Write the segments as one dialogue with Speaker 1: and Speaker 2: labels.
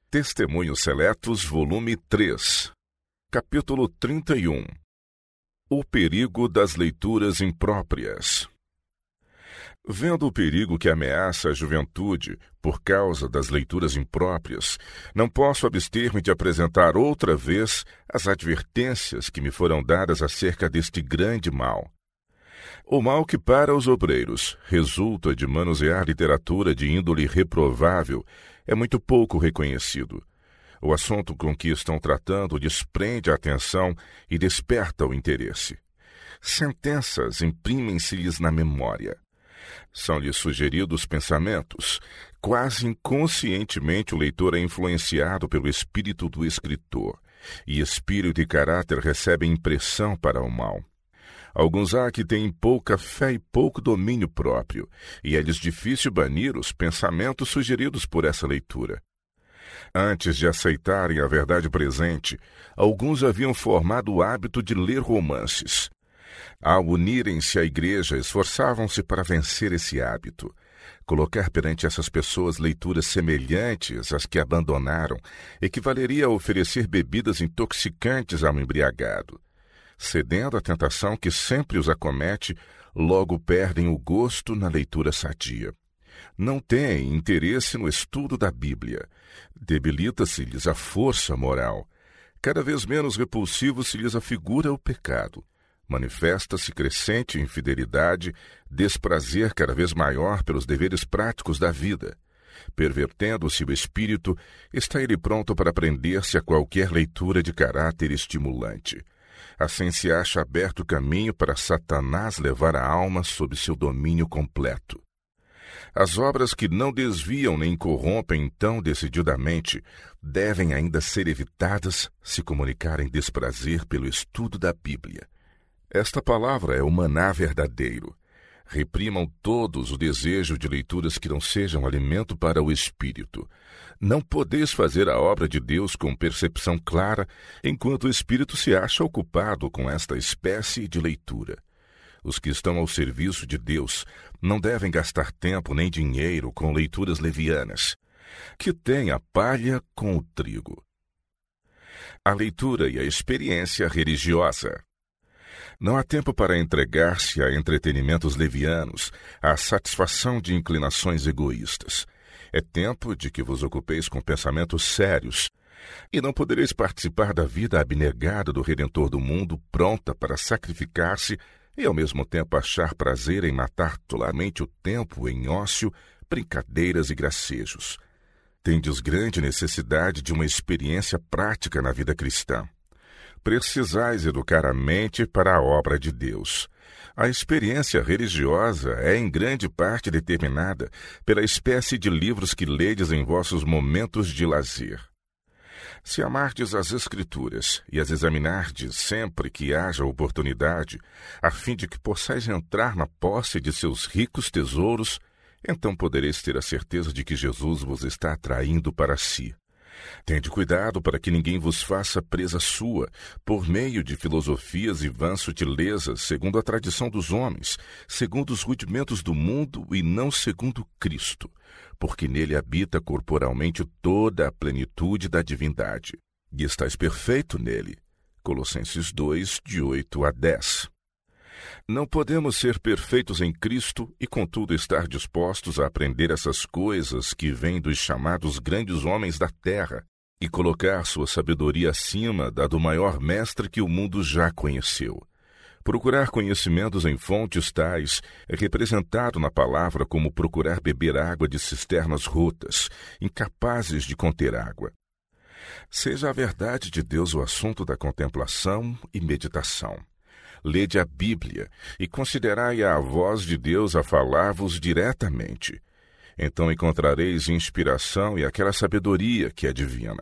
Speaker 1: Testemunhos Seletos, volume 3, capítulo 31. O perigo das leituras impróprias. Vendo o perigo que ameaça a juventude por causa das leituras impróprias, não posso abster-me de apresentar outra vez as advertências que me foram dadas acerca deste grande mal. O mal que para os obreiros resulta de manusear literatura de índole reprovável é muito pouco reconhecido. O assunto com que estão tratando desprende a atenção e desperta o interesse. Sentenças imprimem-se-lhes na memória. São-lhes sugeridos pensamentos. Quase inconscientemente o leitor é influenciado pelo espírito do escritor, e espírito e caráter recebem impressão para o mal. Alguns há que têm pouca fé e pouco domínio próprio, e é-lhes difícil banir os pensamentos sugeridos por essa leitura. Antes de aceitarem a verdade presente, alguns haviam formado o hábito de ler romances. Ao unirem-se à igreja, esforçavam-se para vencer esse hábito. Colocar perante essas pessoas leituras semelhantes às que abandonaram equivaleria a oferecer bebidas intoxicantes ao embriagado. Cedendo à tentação que sempre os acomete, logo perdem o gosto na leitura sadia. Não têm interesse no estudo da Bíblia. Debilita-se-lhes a força moral. Cada vez menos repulsivo se lhes afigura o pecado. Manifesta-se crescente infidelidade, desprazer cada vez maior pelos deveres práticos da vida. Pervertendo-se o espírito, está ele pronto para prender-se a qualquer leitura de caráter estimulante. Assim se acha aberto o caminho para Satanás levar a alma sob seu domínio completo. As obras que não desviam nem corrompem tão decididamente devem ainda ser evitadas se comunicarem desprazer pelo estudo da Bíblia. Esta palavra é o maná verdadeiro. Reprimam todos o desejo de leituras que não sejam alimento para o espírito. Não podeis fazer a obra de Deus com percepção clara, enquanto o espírito se acha ocupado com esta espécie de leitura. Os que estão ao serviço de Deus não devem gastar tempo nem dinheiro com leituras levianas. Que tem a palha com o trigo. A leitura e a experiência religiosa. Não há tempo para entregar-se a entretenimentos levianos, à satisfação de inclinações egoístas. É tempo de que vos ocupeis com pensamentos sérios, e não podereis participar da vida abnegada do Redentor do mundo, pronta para sacrificar-se e ao mesmo tempo achar prazer em matar tolamente o tempo em ócio, brincadeiras e gracejos. Tendes grande necessidade de uma experiência prática na vida cristã. Precisais educar a mente para a obra de Deus. A experiência religiosa é em grande parte determinada pela espécie de livros que ledes em vossos momentos de lazer. Se amardes as Escrituras e as examinardes sempre que haja oportunidade, a fim de que possais entrar na posse de seus ricos tesouros, então podereis ter a certeza de que Jesus vos está atraindo para si. Tende cuidado para que ninguém vos faça presa sua, por meio de filosofias e vãs sutilezas, segundo a tradição dos homens, segundo os rudimentos do mundo e não segundo Cristo, porque nele habita corporalmente toda a plenitude da divindade. E estáis perfeito nele. Colossenses 2, de 8 a 10. Não podemos ser perfeitos em Cristo e, contudo, estar dispostos a aprender essas coisas que vêm dos chamados grandes homens da terra e colocar sua sabedoria acima da do maior mestre que o mundo já conheceu. Procurar conhecimentos em fontes tais é representado na palavra como procurar beber água de cisternas rotas, incapazes de conter água. Seja a verdade de Deus o assunto da contemplação e meditação. Lede a Bíblia e considerai a voz de Deus a falar-vos diretamente. Então encontrareis inspiração e aquela sabedoria que é divina.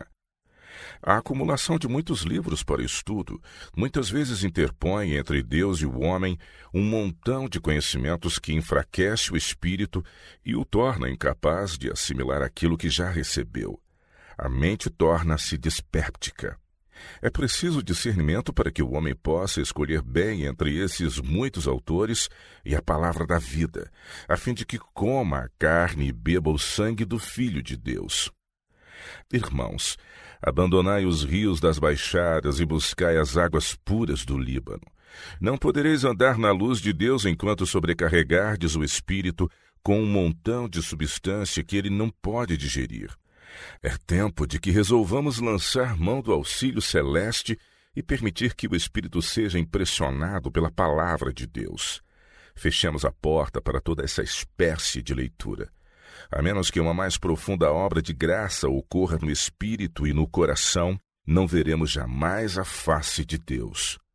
Speaker 1: A acumulação de muitos livros para estudo muitas vezes interpõe entre Deus e o homem um montão de conhecimentos que enfraquece o espírito e o torna incapaz de assimilar aquilo que já recebeu. A mente torna-se dispéptica. É preciso discernimento para que o homem possa escolher bem entre esses muitos autores e a palavra da vida, a fim de que coma a carne e beba o sangue do Filho de Deus. Irmãos, abandonai os rios das baixadas e buscai as águas puras do Líbano. Não podereis andar na luz de Deus enquanto sobrecarregardes o espírito com um montão de substância que ele não pode digerir. É tempo de que resolvamos lançar mão do auxílio celeste e permitir que o espírito seja impressionado pela palavra de Deus. Fechemos a porta para toda essa espécie de leitura. A menos que uma mais profunda obra de graça ocorra no espírito e no coração, não veremos jamais a face de Deus.